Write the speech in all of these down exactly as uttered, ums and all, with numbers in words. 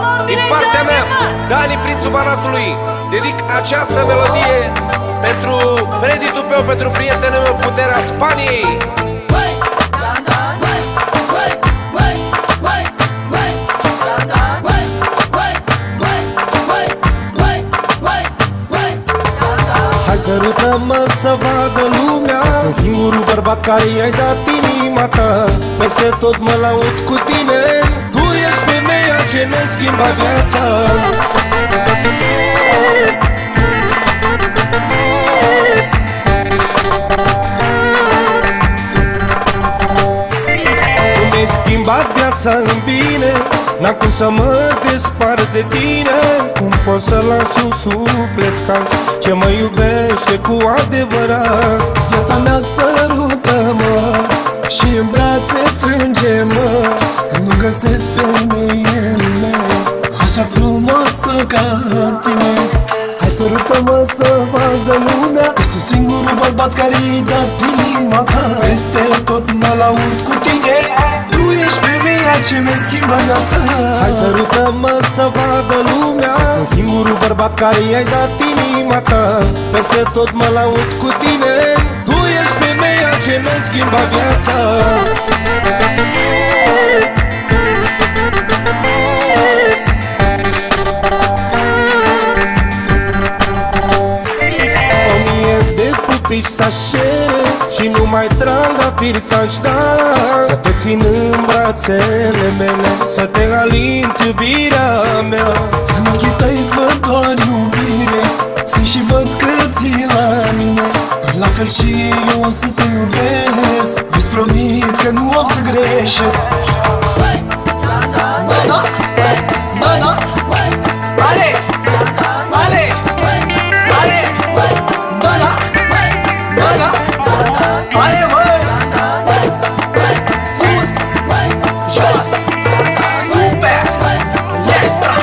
din partea mea, Dani, prințul Banatului, dedic această melodie pentru Freddy Tupeu, pentru prietenul meu, Puterea Spaniei. Hai sărută-mă să vadă lumea, sunt singurul bărbat care i-ai dat inima ta. Peste tot mă laud cu tine, tu ești femeia ce mi-a schimbat viața. Tu mi-ai schimbat viața în bine, n-am cum să mă despart de tine. Cum pot să las un suflet cald ce mă iubește cu adevărat? Viața mea sărută-mă și în brațe strânge-mă, când nu găsesc femeie în lume așa frumoasă ca tine. Hai sărută-mă să vadă lumea că sunt singurul bărbat care i-a dat inima ta. Peste tot mă laud cu tine, tu ești femeia ce mi-a schimbat viața. Hai sărută-mă să vadă lumea, sunt singurul bărbat care i-ai dat inima ta. Peste tot mă laud cu tine, tu ești femeia ce mi-a schimbat viața. O mie de pupici s-așere și nu mai trandafiri ți-aș da. Să te țin în brațele mele, să te alint iubirea mea. În ochii tăi văd doar iubire, sunt și văd că ții la mine. La fel și eu am să te iubesc, îți promit că nu am să greșesc. Banat, banat, ale, ale, ale, banat, banat, ale, măi. Sus, jos, super, extra.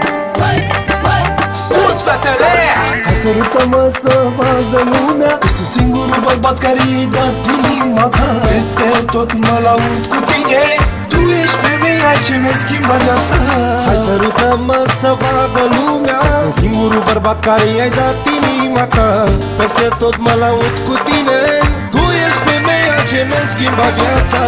Sus, fetele! Hai sărută-mă să vadă lumea că sunt singurul bărbat care i-a dat inima ta. Peste tot mă laud cu tine, tu ești femeia ce mi-a schimbat viața. Hai sărută-mă să vadă lumea, sunt singurul bărbat care i-ai dat inima ta. Peste tot mă laud cu tine, tu ești femeia ce mi-a schimbat viața.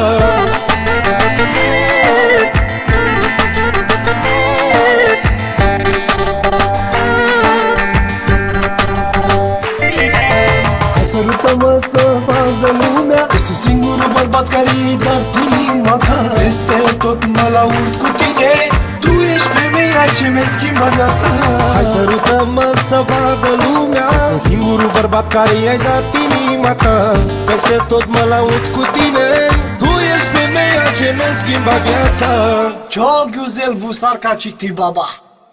Sărută-mă să vadă lumea că sunt singurul bărbat care i-a dat inima ta. Peste tot mă laud cu tine, tu ești femeia ce mi-a schimbat viața. Hai sărută-mă să vadă lumea, sunt singurul bărbat care i-ai dat inima ta. Peste tot mă laud cu tine, tu ești femeia ce mi-a schimbat viața. Ciog Iuzel Busar ca Cicti Baba.